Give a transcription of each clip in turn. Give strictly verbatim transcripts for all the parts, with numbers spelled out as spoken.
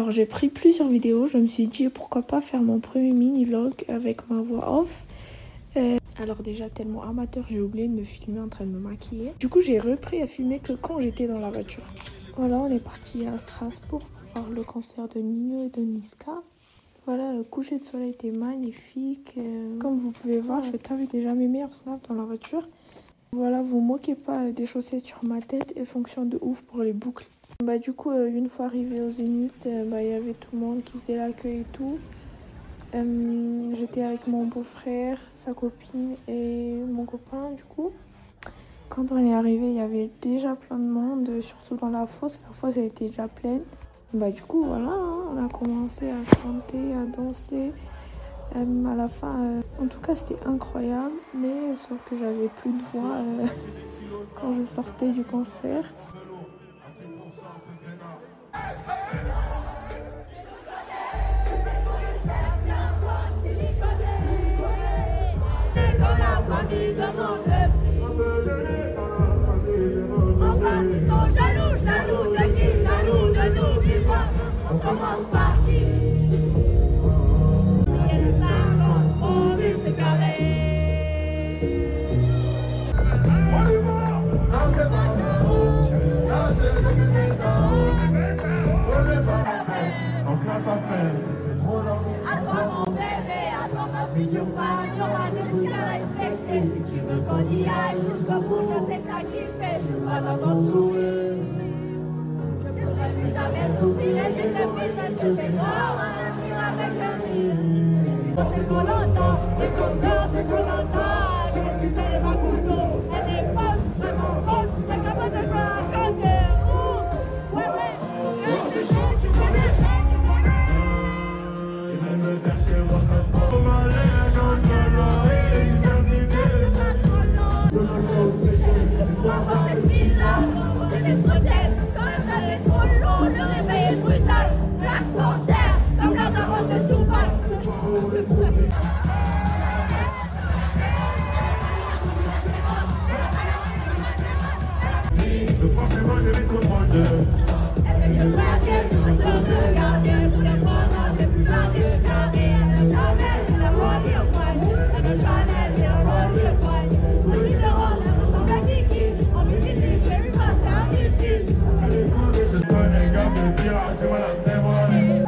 Alors j'ai pris plusieurs vidéos, je me suis dit pourquoi pas faire mon premier mini-vlog avec ma voix off. Euh, alors déjà tellement amateur, j'ai oublié de me filmer en train de me maquiller. Du coup j'ai repris à filmer que quand j'étais dans la voiture. Voilà, on est parti à Strasbourg pour voir le concert de Nino et de Niska. Voilà, le coucher de soleil était magnifique. Euh, comme vous pouvez voir, je t'avais déjà mes meilleurs snaps dans la voiture. Voilà, vous moquez pas des chaussettes sur ma tête, elles fonctionnent de ouf pour les boucles. Bah du coup, euh, une fois arrivé au Zénith, euh, bah il y avait tout le monde qui faisait l'accueil et tout. Euh, J'étais avec mon beau-frère, sa copine et mon copain du coup. Quand on est arrivé, il y avait déjà plein de monde, surtout dans la fosse. La fosse elle était déjà pleine. Bah du coup voilà, hein, on a commencé à chanter, à danser. Euh, à la fin, euh, en tout cas c'était incroyable, mais sauf que j'avais plus de voix euh, quand je sortais du concert. Enfin, ils sont jaloux, jaloux de qui, jaloux de nous, dis-moi, on commence par qui? Et le cinquante, on vit se carrer. On y va! Non, c'est pas ça, là, c'est le bénéton. On est pas la peine. Donc là, ça fait, c'est trop long. À toi, mon bébé, à toi, ma future femme, il y aura des trucs à respecter. Si tu veux qu'on y aille jusqu'au bout, je sais que t'as kiffé, je vois dans ton sourire. Je pourrais plus jamais souffrir et des défis parce que c'est mort, un avenir avec un rire. C'est qu'on l'entend, et comme cœur, c'est qu'on l'entend. Je vais quitter les bras couteaux, et des pommes, je m'envole, c'est comme un débat à côté. Ouais, ouais, c'est chaud, tu connais, chaud, tu connais. Tu veux me faire chez moi, je peux pas m'aller, j'en peux pas, et je suis arrivé. Dans cette ville-là, on fait des prothèses. Quand le rêve est trop long, le réveil est brutal. Black Panther, comme la daronne de Tupac. Donc forcément j'ai les contrôles de... Elle est le braquet sur le dos de gardien. Tous les pendants, les plus bas du carré. Elle ne Chanel, elle a Rolly au poignet. Elle ne Chanel, elle a Rolly au poignet. Tous les mille euros, elle ressemble à Kiki. En bikini, je l'ai vu passer un missile. Je connais, garde de dire, tu vas la dévoiler.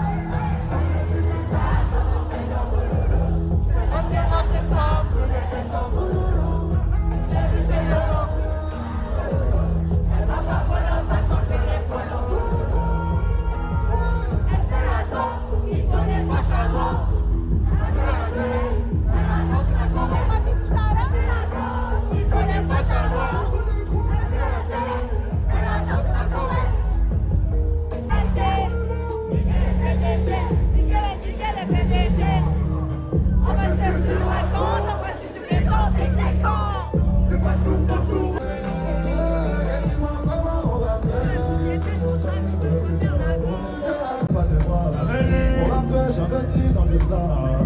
J'investis dans les arts.